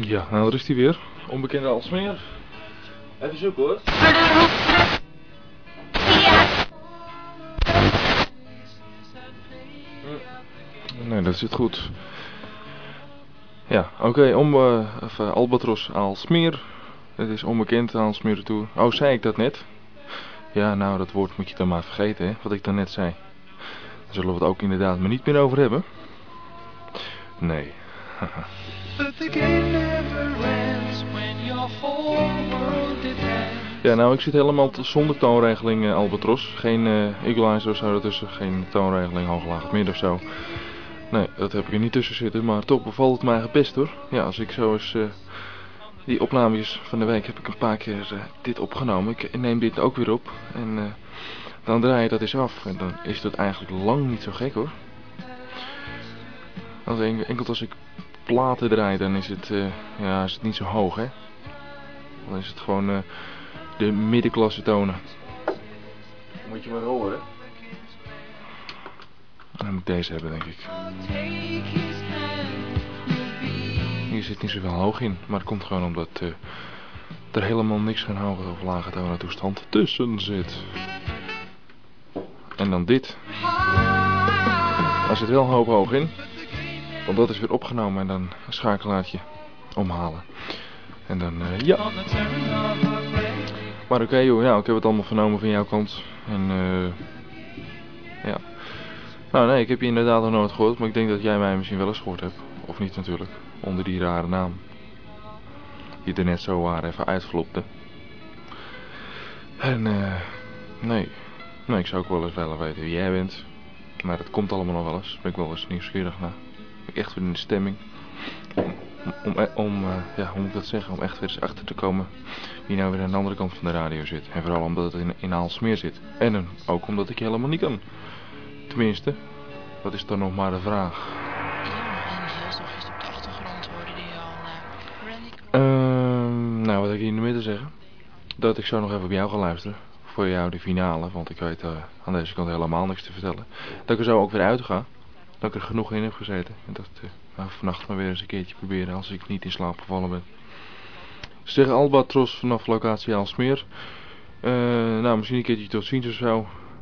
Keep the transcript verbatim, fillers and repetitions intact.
Ja, nou daar is hij weer. Onbekende Aalsmeer. Even zoeken hoor. Nee, dat zit goed. Ja, oké, okay, om, uh, even Albatros Aalsmeer. Het is onbekend Aalsmeer Tour. Oh, zei ik dat net? Ja, nou dat woord moet je dan maar vergeten, hè, wat ik dan net zei. Daar zullen we het ook inderdaad maar niet meer over hebben. Nee. Ja, nou ik zit helemaal zonder toonregeling uh, Albatros. Geen uh, equalizer of zo ertussen. Geen toonregeling hoog, laag of midden of zo. Nee, dat heb ik er niet tussen zitten. Maar toch bevalt het mij best hoor. Ja, als ik zo eens... Uh, die opnames van de week heb ik een paar keer uh, dit opgenomen. Ik neem dit ook weer op. En uh, dan draai je dat eens af. En dan is dat eigenlijk lang niet zo gek hoor. Als enkel als ik platen draai, dan is het, uh, ja, is het niet zo hoog hè. Dan is het gewoon uh, de middenklasse tonen. Moet je maar horen. Dan moet ik deze hebben denk ik. Hier zit niet zoveel hoog in, maar het komt gewoon omdat uh, er helemaal niks van hoge of lage tonen toestand tussen zit. En dan dit. Daar zit wel hoog hoog in. Want dat is weer opgenomen en dan een schakelaartje omhalen. En dan, uh, ja. Maar oké okay, joh, ja, ik heb het allemaal vernomen van jouw kant. En uh, ja. Nou nee, ik heb je inderdaad nog nooit gehoord, maar ik denk dat jij mij misschien wel eens gehoord hebt. Of niet natuurlijk, onder die rare naam. Die er net zo waar even uitvlopte. En uh, nee, nee, ik zou ook wel eens willen weten wie jij bent. Maar dat komt allemaal nog wel eens, ben ik wel eens nieuwsgierig naar. Ben ik echt weer in de stemming. Om, om, om uh, ja, hoe moet ik dat zeggen, om echt weer eens achter te komen wie nou weer aan de andere kant van de radio zit. En vooral omdat het in, in Aalsmeer zit. En uh, ook omdat ik je helemaal niet kan. Tenminste, dat is dan nog maar de vraag. Uh, nou, wat heb ik hier in de midden zeggen? Dat ik zo nog even op jou ga luisteren. Voor jou de finale, want ik weet uh, aan deze kant helemaal niks te vertellen. Dat ik er zo ook weer uit ga. Dat ik er genoeg in heb gezeten. En dat uh, nou, vannacht maar weer eens een keertje proberen als ik niet in slaap gevallen ben. Zeg Albatros vanaf locatie Aalsmeer. Uh, nou, misschien een keertje tot ziens of zo.